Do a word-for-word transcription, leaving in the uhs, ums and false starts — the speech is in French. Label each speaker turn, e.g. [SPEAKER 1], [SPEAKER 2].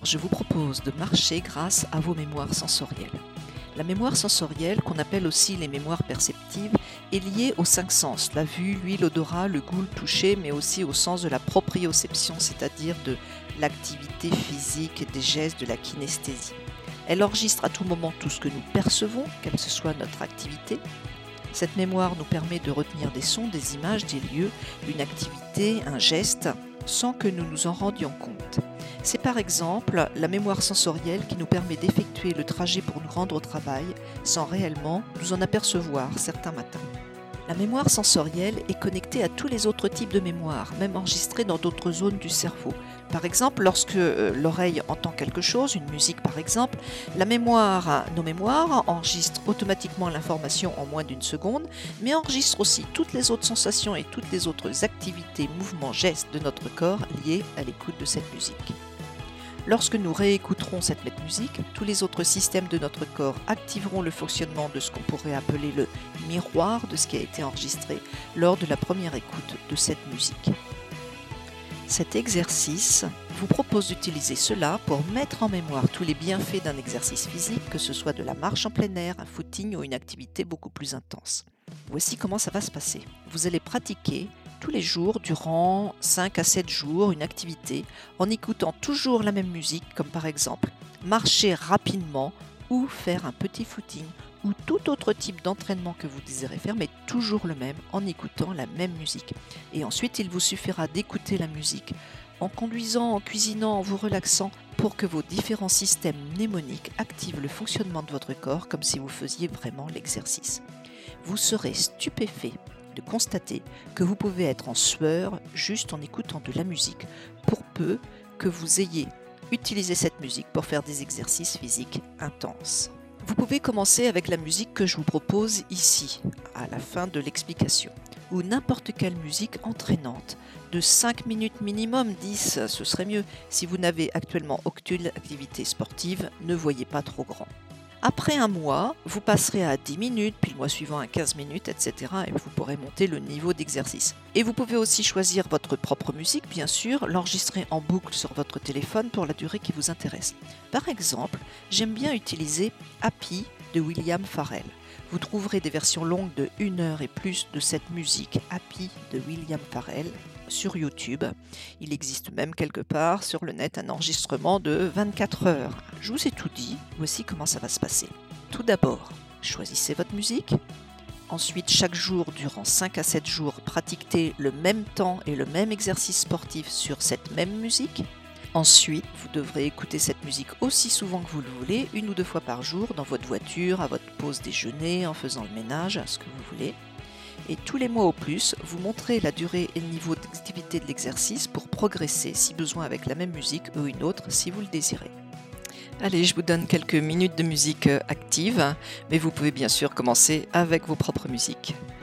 [SPEAKER 1] Je vous propose de marcher grâce à vos mémoires sensorielles. La mémoire sensorielle, qu'on appelle aussi les mémoires perceptives, est liée aux cinq sens, la vue, l'ouïe, l'odorat, le goût, le toucher, mais aussi au sens de la proprioception, c'est-à-dire de l'activité physique, des gestes, de la kinesthésie. Elle enregistre à tout moment tout ce que nous percevons, quelle que soit notre activité. Cette mémoire nous permet de retenir des sons, des images, des lieux, une activité, un geste, sans que nous nous en rendions compte. C'est par exemple la mémoire sensorielle qui nous permet d'effectuer le trajet pour nous rendre au travail sans réellement nous en apercevoir certains matins. La mémoire sensorielle est connectée à tous les autres types de mémoire, même enregistrée dans d'autres zones du cerveau. Par exemple, lorsque euh, l'oreille entend quelque chose, une musique par exemple, la mémoire, nos mémoires enregistrent automatiquement l'information en moins d'une seconde, mais enregistrent aussi toutes les autres sensations et toutes les autres activités, mouvements, gestes de notre corps liés à l'écoute de cette musique. Lorsque nous réécouterons cette même musique, tous les autres systèmes de notre corps activeront le fonctionnement de ce qu'on pourrait appeler le miroir de ce qui a été enregistré lors de la première écoute de cette musique. Cet exercice vous propose d'utiliser cela pour mettre en mémoire tous les bienfaits d'un exercice physique, que ce soit de la marche en plein air, un footing ou une activité beaucoup plus intense. Voici comment ça va se passer. Vous allez pratiquer tous les jours durant cinq à sept jours une activité en écoutant toujours la même musique, comme par exemple marcher rapidement ou faire un petit footing ou tout autre type d'entraînement que vous désirez faire, mais toujours le même en écoutant la même musique. Et ensuite, il vous suffira d'écouter la musique en conduisant, en cuisinant, en vous relaxant pour que vos différents systèmes mnémoniques activent le fonctionnement de votre corps comme si vous faisiez vraiment l'exercice. Vous serez stupéfait de constater que vous pouvez être en sueur juste en écoutant de la musique, pour peu que vous ayez utilisé cette musique pour faire des exercices physiques intenses. Vous pouvez commencer avec la musique que je vous propose ici, à la fin de l'explication, ou n'importe quelle musique entraînante, de cinq minutes minimum, dix, ce serait mieux. Si vous n'avez actuellement aucune activité sportive, ne voyez pas trop grand. Après un mois, vous passerez à dix minutes, puis le mois suivant à quinze minutes, et cetera. Et vous pourrez monter le niveau d'exercice. Et vous pouvez aussi choisir votre propre musique, bien sûr, l'enregistrer en boucle sur votre téléphone pour la durée qui vous intéresse. Par exemple, j'aime bien utiliser Happy de William Farrell. Vous trouverez des versions longues de une heure et plus de cette musique Happy de William Farrell sur YouTube. Il existe même quelque part sur le net un enregistrement de vingt-quatre heures. Je vous ai tout dit, voici comment ça va se passer. Tout d'abord, choisissez votre musique. Ensuite, chaque jour, durant cinq à sept jours, pratiquez le même temps et le même exercice sportif sur cette même musique. Ensuite, vous devrez écouter cette musique aussi souvent que vous le voulez, une ou deux fois par jour, dans votre voiture, à votre pause déjeuner, en faisant le ménage, à ce que vous voulez. Et tous les mois au plus, vous montrez la durée et le niveau d'activité de l'exercice pour progresser, si besoin avec la même musique ou une autre, si vous le désirez. Allez, je vous donne quelques minutes de musique active, mais vous pouvez bien sûr commencer avec vos propres musiques.